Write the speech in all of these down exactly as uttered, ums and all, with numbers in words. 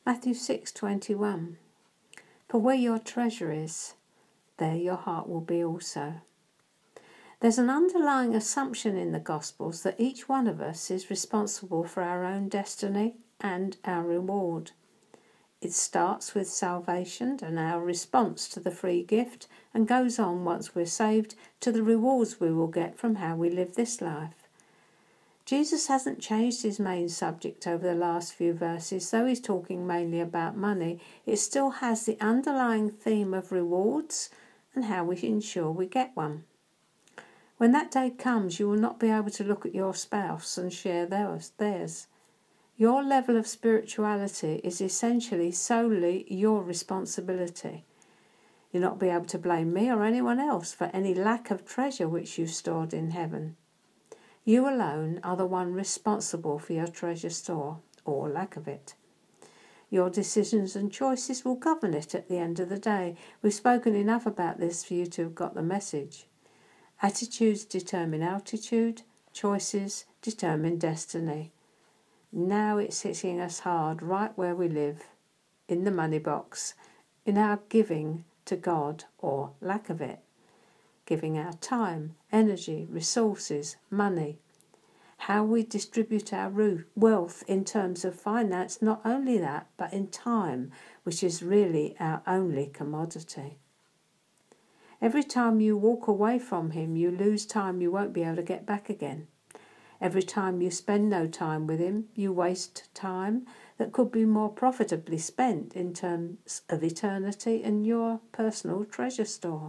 Matthew six twenty-one. For where your treasure is, there your heart will be also. There's an underlying assumption in the Gospels that each one of us is responsible for our own destiny and our reward. It starts with salvation and our response to the free gift, and goes on once we're saved to the rewards we will get from how we live this life. Jesus hasn't changed his main subject over the last few verses, though he's talking mainly about money. It still has the underlying theme of rewards and how we ensure we get one. When that day comes, you will not be able to look at your spouse and share theirs. theirs. Your level of spirituality is essentially solely your responsibility. You'll not be able to blame me or anyone else for any lack of treasure which you've stored in heaven. You alone are the one responsible for your treasure store, or lack of it. Your decisions and choices will govern it at the end of the day. We've spoken enough about this for you to have got the message. Attitudes determine altitude, choices determine destiny. Now it's hitting us hard right where we live, in the money box, in our giving to God or lack of it. Giving our time, energy, resources, money. How we distribute our wealth in terms of finance, not only that, but in time, which is really our only commodity. Every time you walk away from him, you lose time you won't be able to get back again. Every time you spend no time with him, you waste time that could be more profitably spent in terms of eternity and your personal treasure store.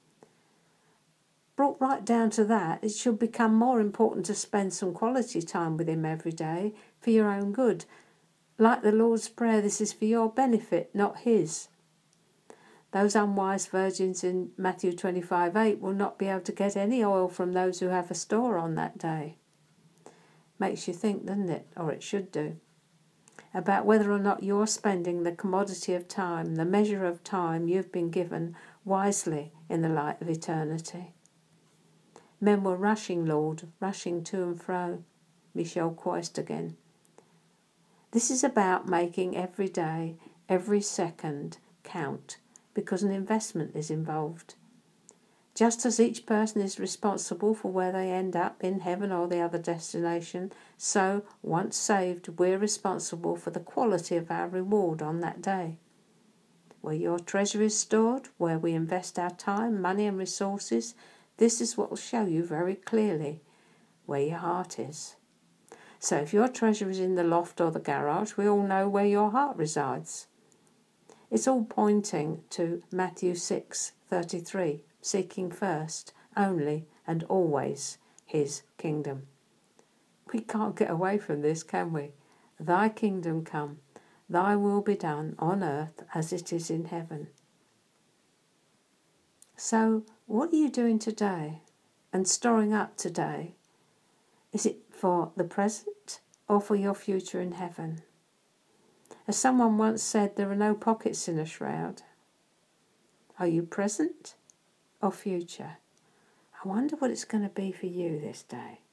Brought right down to that, it should become more important to spend some quality time with him every day for your own good. Like the Lord's Prayer, this is for your benefit, not his. Those unwise virgins in Matthew twenty-five eight will not be able to get any oil from those who have a store on that day. Makes you think, doesn't it? Or it should do. About whether or not you're spending the commodity of time, the measure of time you've been given, wisely in the light of eternity. Men were rushing, Lord, rushing to and fro. Michelle Coist again. This is about making every day, every second count, because an investment is involved. Just as each person is responsible for where they end up in heaven or the other destination, so, once saved, we're responsible for the quality of our reward on that day. Where your treasure is stored, where we invest our time, money and resources, this is what will show you very clearly where your heart is. So if your treasure is in the loft or the garage, we all know where your heart resides. It's all pointing to Matthew six thirty-three. Seeking first, only and always his kingdom. We can't get away from this, can we? Thy kingdom come, thy will be done on earth as it is in heaven. So, what are you doing today and storing up today? Is it for the present or for your future in heaven? As someone once said, there are no pockets in a shroud. Are you present or future? I wonder what it's going to be for you this day.